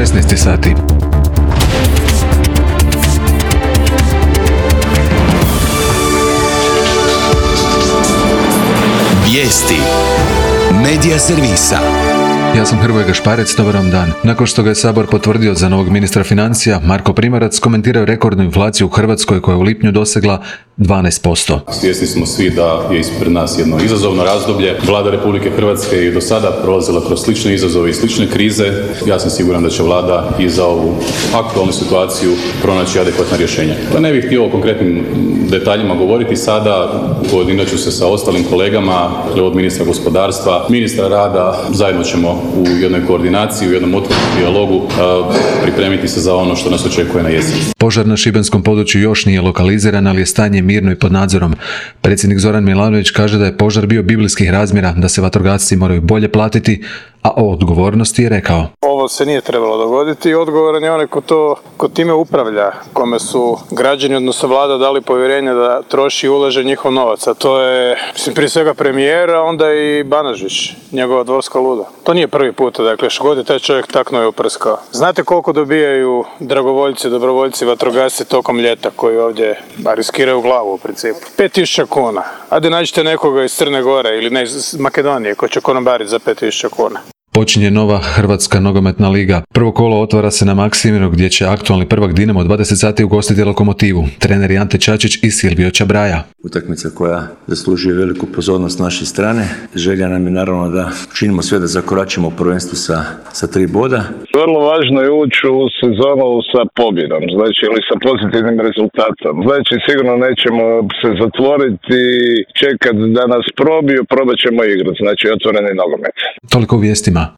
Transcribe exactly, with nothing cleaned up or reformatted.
šesnaest sati. Vijesti Medija servisa. Ja sam Hrvoje Gašparec, dobar vam dan. Nakon što ga je Sabor potvrdio za novog ministra financija, Marko Primorac komentirao rekordnu inflaciju u Hrvatskoj koja je u lipnju dosegla dvanaest posto. Svjesni smo svi da je ispred nas jedno izazovno razdoblje. Vlada Republike Hrvatske je do sada prolazila kroz slične izazove i slične krize. Ja sam siguran da će Vlada i za ovu aktualnu situaciju pronaći adekvatna rješenja. Pa ne bih htio o konkretnim detaljima govoriti sada, koordinirat ću se sa ostalim kolegama, od ministra gospodarstva, ministra rada, zajedno ćemo u jednoj koordinaciji, u jednom otvorenom dijalogu pripremiti se za ono što nas očekuje na jesen. Požar na šibenskom području još nije lokaliziran, ali je stanje mirno i pod nadzorom. Predsjednik Zoran Milanović kaže da je požar bio biblijskih razmjera, da se vatrogasci moraju bolje platiti, a o odgovornosti je rekao: Ovo se nije trebalo dogoditi i odgovoran je onaj ko to, ko time upravlja, kome su građani, odnosno vlada, dali povjerenje da troši i ulaže njihov novac, a to je, mislim, prije svega premijera, onda i Banažić, njegova dvorska luda. To nije prvi puta, dakle, što god je taj čovjek taknuo i uprskao. Znate koliko dobijaju dragovoljci, dobrovoljci, vatrogasci tokom ljeta koji ovdje riskiraju glavu u principu? pet tisuća kuna. Ajde nađite nekoga iz Crne Gore ili ne iz Makedonije ko će konobariti za pet tisuća kuna. Počinje nova Hrvatska nogometna liga. Prvo kolo otvara se na Maksimiru gdje će aktualni prvak Dinamo od dvadeset sati ugostiti Lokomotivu. Treneri Ante Čačić i Silvio Čabraja. Utakmica koja zaslužuje veliku pozornost naše strane. Želja nam je naravno da činimo sve da zakoračimo u prvenstvu sa, sa tri boda. Vrlo važno je ući u sezonu sa pobjedom, znači ili sa pozitivnim rezultatom. Znači sigurno nećemo se zatvoriti, čekati da nas probiju, probat ćemo igrati, znači otvoreni nogomet. Toliko u vijestima.